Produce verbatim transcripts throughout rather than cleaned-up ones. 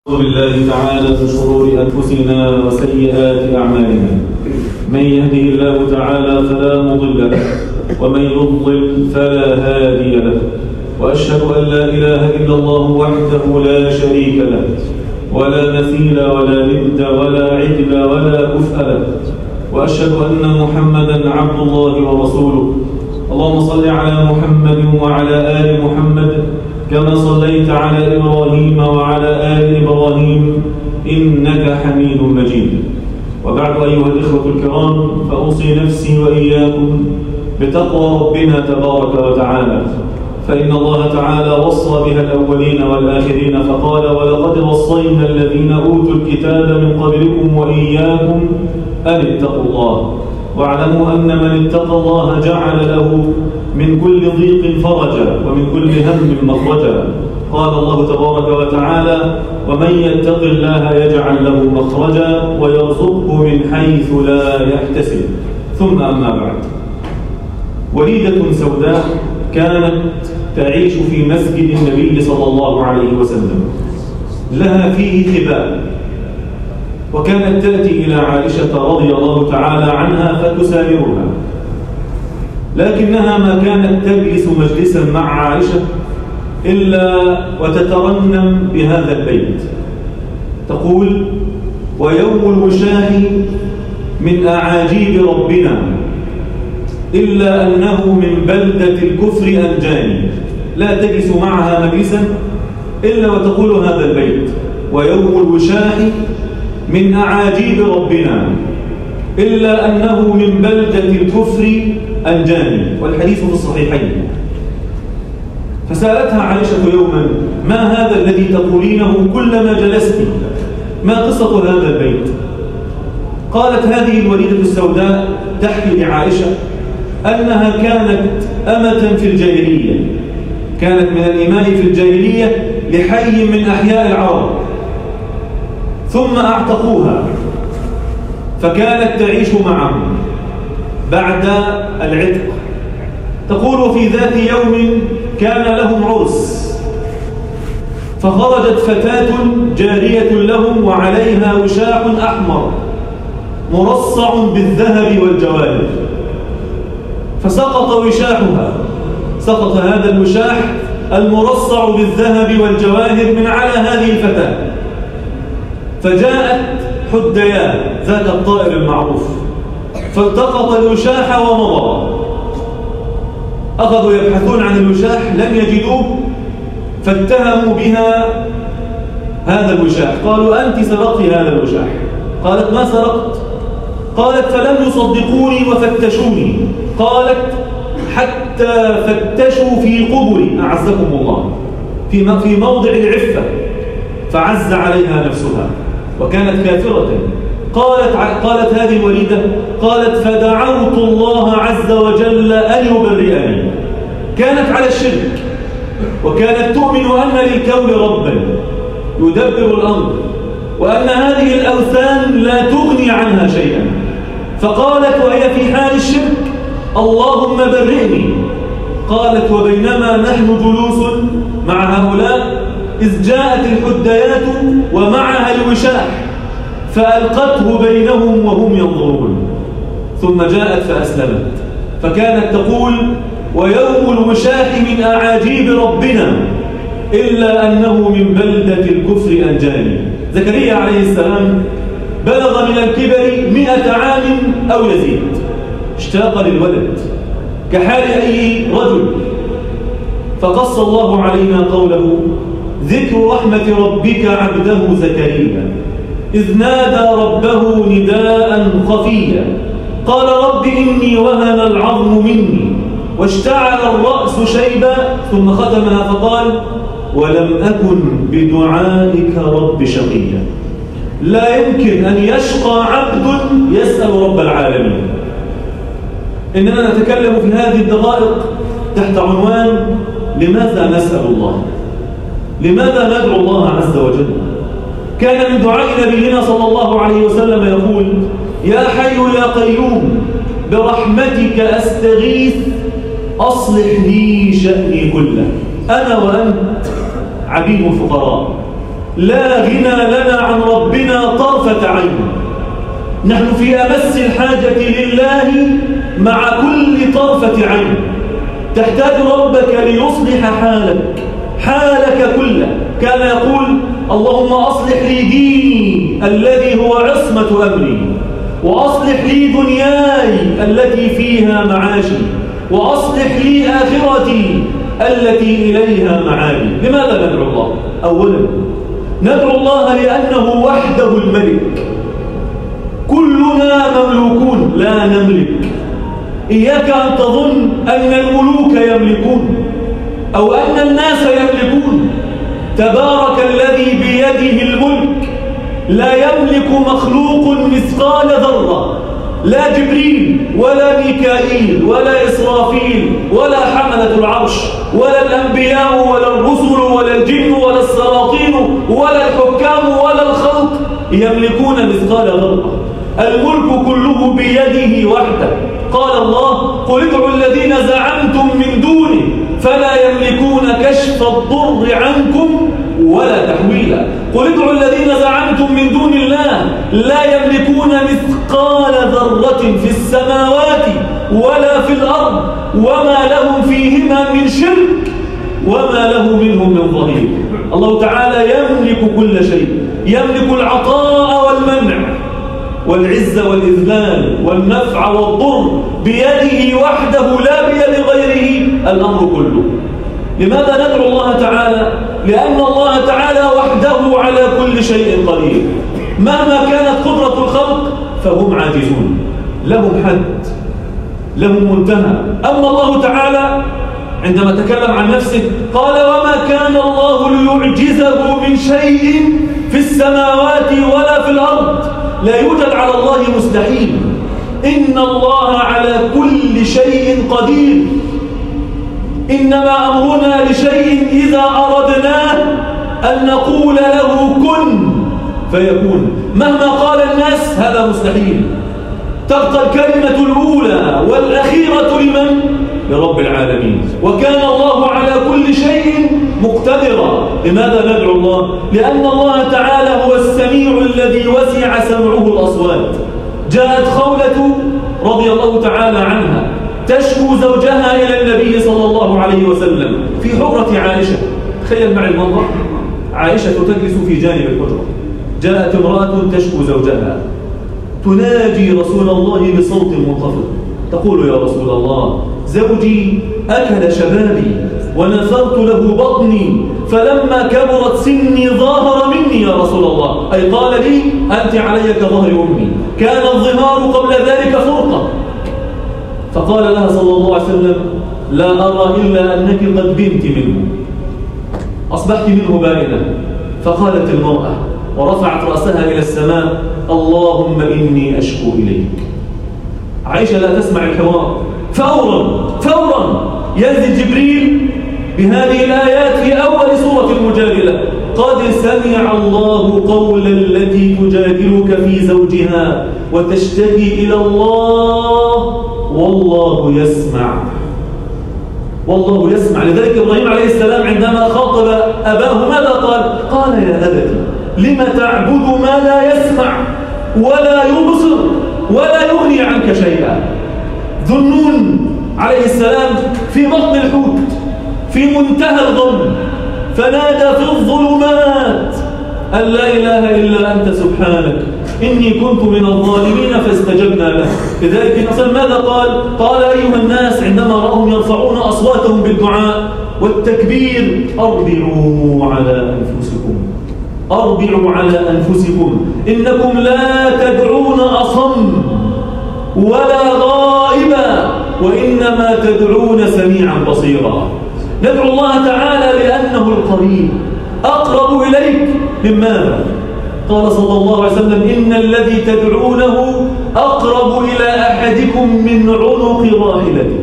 أعوذ بالله تعالى من شرور أنفسنا وسيئات أعمالنا. من يهده الله تعالى فلا مضل له ومن يضلل فلا هادي له، وأشهد أن لا إله إلا الله وحده لا شريك له، ولا مثيل ولا ند ولا عدل ولا كفء له، وأشهد أن محمدا عبد الله ورسوله. اللهم صل على محمد وعلى آل محمد كما صليت على إبراهيم وعلى آل إبراهيم إنك حميد مجيد. وبعد أيها الإخوة الكرام، فأوصي نفسي وإياكم بتقوى ربنا تبارك وتعالى، فإن الله تعالى وصى بها الأولين والآخرين فقال: ولقد وصينا الذين أوتوا الكتاب من قبلكم وإياكم أن اتقوا الله، واعلموا أن من اتقى الله جعل له من كل ضيق فرجا ومن كل هم مخرجا. قال الله تبارك وتعالى: ومن يتق الله يجعل له مخرجا ويرزقه من حيث لا يحتسب. ثم أما بعد، وليدة سوداء كانت تعيش في مسجد النبي صلى الله عليه وسلم، لها فيه خباء، وكانت تأتي إلى عائشة رضي الله تعالى عنها فتسامرها، لكنها ما كانت تجلس مجلسا مع عائشة إلا وتترنم بهذا البيت، تقول: ويوم الوشاح من أعاجيب ربنا إلا أنه من بلدة الكفر أنجاني. لا تجلس معها مجلسا إلا وتقول هذا البيت: ويوم الوشاح من أعاجيب ربنا إلا أنه من بلدة الكفر أنجاني. والحديث في الصحيحين. فسألتها عائشة يوما: ما هذا الذي تقولينه كلما جلست؟ ما قصة هذا البيت؟ قالت هذه الوليدة السوداء تحكي لعائشة أنها كانت أمة في الجاهلية، كانت من الإماء في الجاهلية لحي من أحياء العرب، ثم أعتقوها فكانت تعيش معهم بعد العتق. تقول: في ذات يوم كان لهم عرس، فخرجت فتاة جارية لهم وعليها وشاح أحمر مرصع بالذهب والجواهر، فسقط وشاحها، سقط هذا الوشاح المرصع بالذهب والجواهر من على هذه الفتاة، فجاءت حديان ذات الطائر المعروف فالتقط الوشاح ومضى. أخذوا يبحثون عن الوشاح لم يجدوه، فاتهموا بها هذا الوشاح، قالوا: أنت سرقت هذا الوشاح. قالت: ما سرقت. قالت: فلم يصدقوني وفتشوني. قالت: حتى فتشوا في قبري أعزكم الله، في في موضع العفة، فعز عليها نفسها وكانت كافرة. قالت قالت هذه الوليدة، قالت: فدعوت الله عز وجل أن يبرئني. كانت على الشرك، وكانت تؤمن أن للكون ربا يدبر الأمر، وأن هذه الأوثان لا تغني عنها شيئا. فقالت وهي في حال الشرك: اللهم برئني. قالت: وبينما نحن جلوس مع هؤلاء إذ جاءت الحديات ومعها الوشاح فألقته بينهم وهم ينظرون، ثم جاءت فأسلمت. فكانت تقول: ويوم الوشاح من أعاجيب ربنا إلا أنه من بلدة الكفر أنجاني. زكريا عليه السلام بلغ من الكبر مئة عام أو يزيد، اشتاق للولد كحال أي رجل، فقص الله علينا قوله: ذكر رحمة ربك عبده زكريا إذ نادى ربه نداء خفيا قال: رب إني وهن العظم مني واشتعل الرأس شيبا، ثم ختمها فقال: ولم أكن بدعائك رب شقيا. لا يمكن أن يشقى عبد يسأل رب العالمين. إننا نتكلم في هذه الدقائق تحت عنوان: لماذا نسأل الله؟ لماذا ندعو الله عز وجل؟ كان من دعاء نبينا صلى الله عليه وسلم يقول: يا حي يا قيوم برحمتك أستغيث أصلح لي شأني كله. أنا وأنت عبيد فقراء، لا غنى لنا عن ربنا طرفة عين. نحن في أمس الحاجة لله مع كل طرفة عين. تحتاج ربك ليصلح حالك حالك كله. كان يقول اللهم أصلح لي ديني الذي هو عصمة أمري، وأصلح لي دنياي التي فيها معاشي، وأصلح لي آخرتي التي إليها معادي. لماذا ندعو الله؟ أولا ندعو الله لأنه وحده الملك. كلنا مملوكون لا نملك. إياك أن تظن أن الملوك يملكون أو أن الناس يملكون. تبارك الذي بيده الملك، لا يملك مخلوق مثقال ذرة، لا جبريل ولا ميكائيل ولا إسرافيل ولا حملة العرش ولا الأنبياء ولا الرسل ولا الجن ولا السلاطين ولا الحكام ولا الخلق يملكون مثقال ذرة. الملك كله بيده وحده. قال الله قل ادعوا الذين زعمتم من دونه فلا يملكون كشف الضر عنكم ولا تحويلا. قل ادعوا الذين زعمتم من دون الله لا يملكون مثقال ذرة في السماوات ولا في الأرض وما لهم فيهما من شرك وما له منهم من ظهير. الله تعالى يملك كل شيء، يملك العطاء والمنع والعزة والإذلال والنفع والضر بيده وحده لا بيد غيره الأمر كله. لماذا ندعو الله تعالى؟ لأن الله تعالى وحده على كل شيء قدير. مهما كانت قدرة الخلق فهم عاجزون، لهم حد، لهم منتهى. أما الله تعالى عندما تكلم عن نفسه قال وما كان الله ليعجزه من شيء في السماوات ولا في الأرض. لا يوجد على الله مستحيل. إن الله على كل شيء قدير. إنما أمرنا لشيء إذا أردناه أن نقول له كن فيكون. مهما قال الناس هذا مستحيل. تبقى الكلمة الأولى والأخيرة لمن؟ لرب العالمين. وكان الله على كل شيء مقتدرا. لماذا ندعو الله؟ لأن الله تعالى هو السميع الذي وسع سمعه الأصوات. جاءت خولة رضي الله تعالى عنها تشكو زوجها إلى النبي صلى الله عليه وسلم في حجرة عائشة. تخيل معي المنظر، عائشة تجلس في جانب الحجرة، جاءت امرأة تشكو زوجها تناجي رسول الله بصوت منخفض تقول يا رسول الله زوجي أكل شبابي ونثرت له بطني فلما كبرت سني ظاهر مني يا رسول الله، أي قال لي أنت علي كظهر أمي، كان الظهار قبل ذلك فرقة. فقال لها صلى الله عليه وسلم لا أرى إلا أنك قد بنت منه، أصبحت منه بائنة. فقالت المرأة ورفعت رأسها إلى السماء اللهم إني أشكو إليك. عائشة لا تسمع الحوار، فورا فورا ينزل جبريل بهذه الآيات في أول سورة المجادلة قد سمع الله قول التي تجادلك في زوجها وتشتكي إلى الله والله يسمع. والله يسمع. لذلك إبراهيم عليه السلام عندما خاطب أباه ماذا قال؟ قال يا أبتي لم تعبد ما لا يسمع ولا يبصر ولا يغني عنك شيئا. ذو النون عليه السلام في بطن الحوت في منتهى الظلم فنادى في الظلمات أن لا إله إلا أنت سبحانك إني كنت من الظالمين فاستجبنا له. لذلك الرسول ماذا قال؟ قال أيها الناس عندما رأهم يرفعون أصواتهم بالدعاء والتكبير أربعوا على أنفسكم أربعوا على أنفسكم إنكم لا تدعون أصم ولا غائبا وإنما تدعون سميعا بصيرا. ندعو الله تعالى لأنه القريب أقرب إليك من ماذا؟ قال صلى الله عليه وسلم إن الذي تدعونه أقرب إلى أحدكم من عنق راحلته.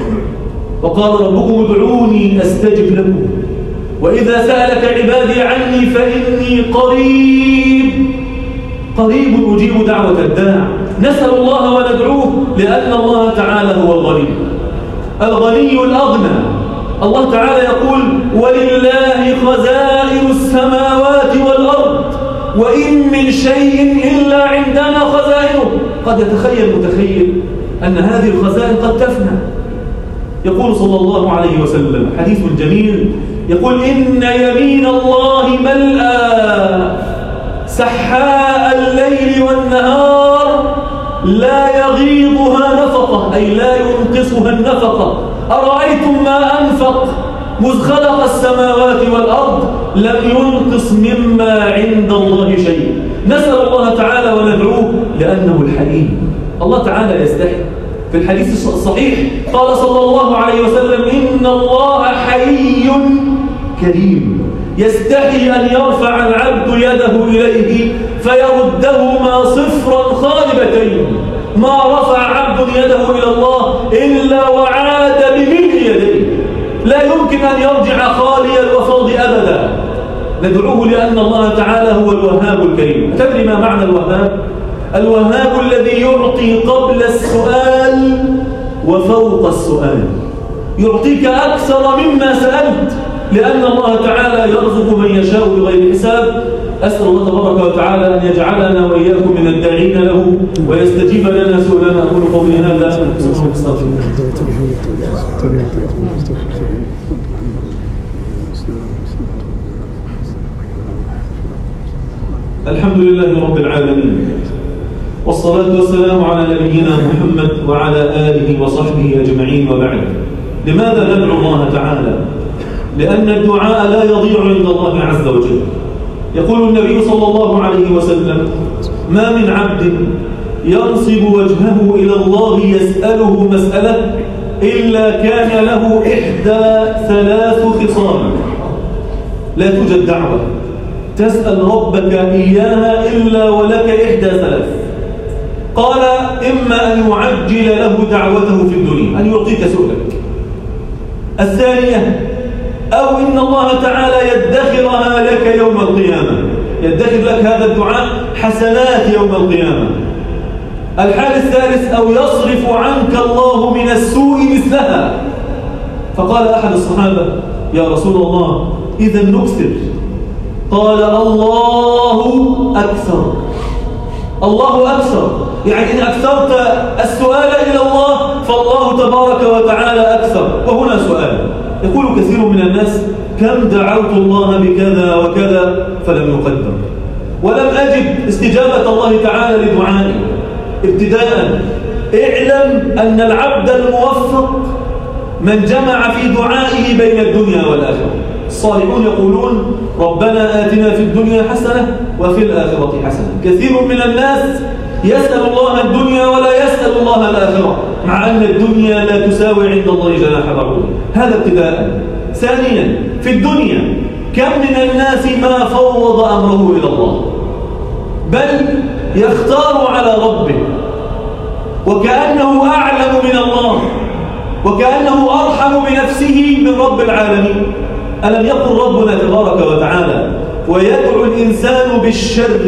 وقال ربكم ادعوني أستجب لكم وإذا سألك عبادي عني فإني قريب قريب أجيب دعوة الداع. نسأل الله وندعوه لأن الله تعالى هو الغني الغني الأغنى الله تعالى يقول ولله خزائن السماوات والأرض وإن من شيء إلا عندنا خزائنه. قد يتخيل متخيل أن هذه الخزائن قد تفنى. يقول صلى الله عليه وسلم حديث جميل يقول إن يمين الله ملأى سحاء الليل والنهار لا يغيضها نفقة، أي لا ينقصها النفقة. أرأيتم ما أنفق مذ خلق السماوات والأرض لم ينقص مما عند الله شيء. نسأل الله تعالى وندعوه لأنه الحليم. الله تعالى يستحي. في الحديث الصحيح قال صلى الله عليه وسلم إن الله حي كريم يستحي أن يرفع العبد يده إليه فيردهما صفرا خالبتين. ما رفع عبد يده إلى الله إلا وعاد بملء يديه، لا يمكن أن يرجع خالي الوفاض أبدا. ندعوه لأن الله تعالى هو الوهاب الكريم. تدري ما معنى الوهاب؟ الوهاب الذي يعطي قبل السؤال وفوق السؤال، يعطيك أكثر مما سألت، لأن الله تعالى يرزق من يشاء بغير حساب. أسأل الله تبارك وتعالى أن يجعلنا وإياكم من الداعين له ويستجيب لنا سؤالنا. أقول قولي هذا استغفر الحمد لله رب العالمين، والصلاة والسلام على نبينا محمد وعلى آله وصحبه أجمعين، وبعد. لماذا ندعو الله تعالى؟ لأن الدعاء لا يضيع عند الله عز وجل. يقول النبي صلى الله عليه وسلم ما من عبد ينصب وجهه إلى الله يسأله مسألة إلا كان له إحدى ثلاث خصال. لا توجد دعوة تسأل ربك إياها إلا ولك إحدى ثلاث. قال إما أن يعجل له دعوته في الدنيا، أن يعطيك سؤلك. الثانية أو إن الله تعالى يدخرها لك يوم القيامة، يدخر لك هذا الدعاء حسنات يوم القيامة. الحال الثالث أو يصرف عنك الله من السوء مثلها. فقال أحد الصحابة يا رسول الله إذا نكثر؟ قال الله أكثر. الله أكثر، يعني إن أكثرت السؤال إلى الله فالله تبارك وتعالى أكثر. وهنا سؤال يقول كثير من الناس كم دعوت الله بكذا وكذا فلم يقدر، ولم أجد استجابة الله تعالى لدعائي. ابتداء اعلم أن العبد الموفق من جمع في دعائه بين الدنيا والآخرة. الصالحون يقولون ربنا آتنا في الدنيا حسنة وفي الآخرة حسنة. كثير من الناس يسأل الله الدنيا ولا يسأل الله الآخرة، مع أن الدنيا لا تساوي عند الله جناح بعوضة. هذا ابتداء. ثانيا في الدنيا كم من الناس ما فوض أمره إلى الله، بل يختار على ربه وكأنه أعلم من الله وكأنه أرحم بنفسه من رب العالمين. ألم يقل ربنا تبارك وتعالى ويدعو الإنسان بالشر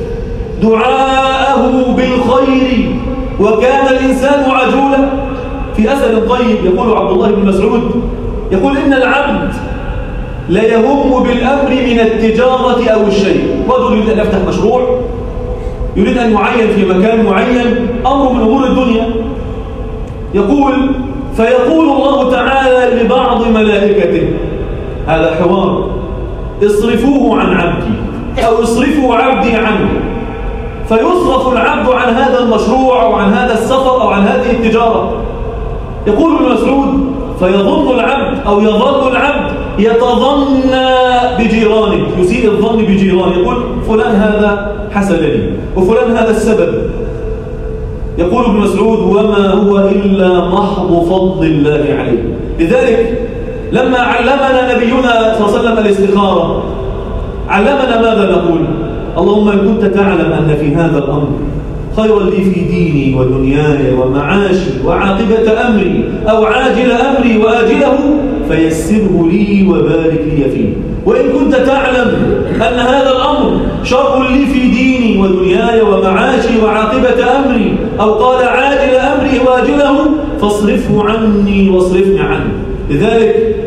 دعاءه بالخير وكان الإنسان عجولا؟ في أثر طيب يقول عبد الله بن مسعود يقول إن العبد لا يهم بالأمر من التجارة أو الشيء. رجل يريد أن يفتح مشروع، يريد أن يعين في مكان معين، أمر من أمور الدنيا. يقول فيقول الله تعالى لبعض ملائكته، هذا حوار، اصرفوه عن عبدي أو اصرفوا عبدي عنه. فيصرف العبد عن هذا المشروع أو عن هذا السفر أو عن هذه التجارة. يقول ابن مسعود فيظن العبد أو يظل العبد يتظنى بجيرانه، يسيء الظن بجيرانه، يقول فلان هذا حسد لي وفلان هذا السبب. يقول ابن مسعود وما هو إلا محض فضل الله عليه. لذلك لما علمنا نبينا صلى الله عليه وسلم الاستخارة علمنا ماذا نقول؟ اللهم إن كنت تعلم أن في هذا الأمر خيرا لي في ديني ودنياي ومعاشي وعاقبة أمري أو عاجل أمري وآجله فيسره لي وبارك لي فيه. وإن كنت تعلم أن هذا الأمر شر لي في ديني ودنياي ومعاشي وعاقبة أمري أو قال عاجل أمري وآجله فاصرفه عني واصرفني عنه. لذلك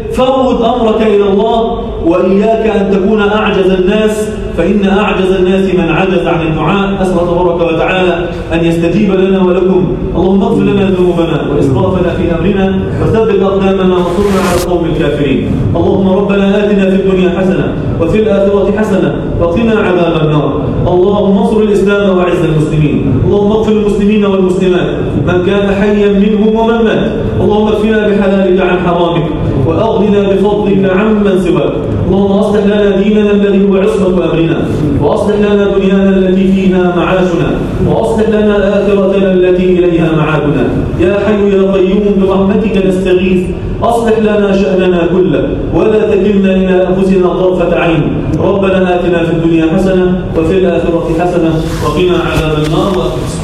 فوض أمرك إلى الله، وإياك أن تكون أعجز الناس، فإن أعجز الناس من عجز عن الدعاء. أسأل تبارك وتعالى أن يستجيب لنا ولكم. اللهم اغفر لنا ذنوبنا وإسرافنا في أمرنا وثبت أقدامنا وانصرنا على القوم الكافرين. اللهم ربنا آتنا في الدنيا حسنة وفي الآخرة حسنة وقنا عذاب النار. اللهم انصر الإسلام وأعز المسلمين. اللهم اغفر للمسلمين والمسلمات من كان حيا منهم ومن مات. اللهم اكفنا بحلالك عن حرامك وأغننا بفضلك عمن سواك. اللهم أصلح لنا ديننا الذي هو عصمة أمرنا، وأصلح لنا دنيانا التي فيها معاشنا، وأصلح لنا آخرتنا التي إليها معادنا. يا حي يا قيوم برحمتك نستغيث، أصلح لنا شأننا كله ولا تكلنا إلى أنفسنا طرفة عين. ربنا آتنا في الدنيا حسنة وفي الآخرة حسنة وقنا عذاب النار.